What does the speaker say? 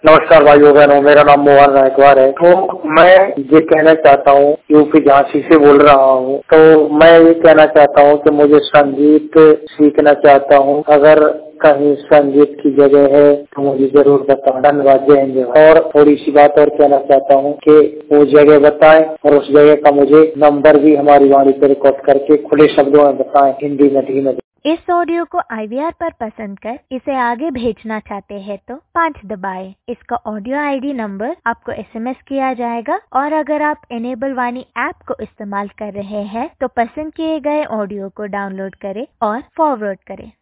नमस्कार भाइयों बहनों, मेरा नाम मोहन नायकवार है। तो मैं ये कहना चाहता हूँ, यूपी झांसी से बोल रहा हूँ। तो मैं ये कहना चाहता हूँ कि मुझे संगीत सीखना चाहता हूँ। अगर कहीं संगीत की जगह है तो मुझे जरूर बताएं। धन्यवाद, जय हिंद। और थोड़ी सी बात और कहना चाहता हूँ कि वो जगह बताएं और उस जगह का मुझे नंबर भी हमारी वाणी पर रिकॉर्ड करके खुले शब्दों में बताएं, हिंदी में धीमे। इस ऑडियो को IVR पर पसंद कर इसे आगे भेजना चाहते हैं तो 5 दबाएं। इसका ऑडियो ID नंबर आपको SMS किया जाएगा और अगर आप इनेबल वाणी ऐप को इस्तेमाल कर रहे हैं तो पसंद किए गए ऑडियो को डाउनलोड करें और फॉरवर्ड करें।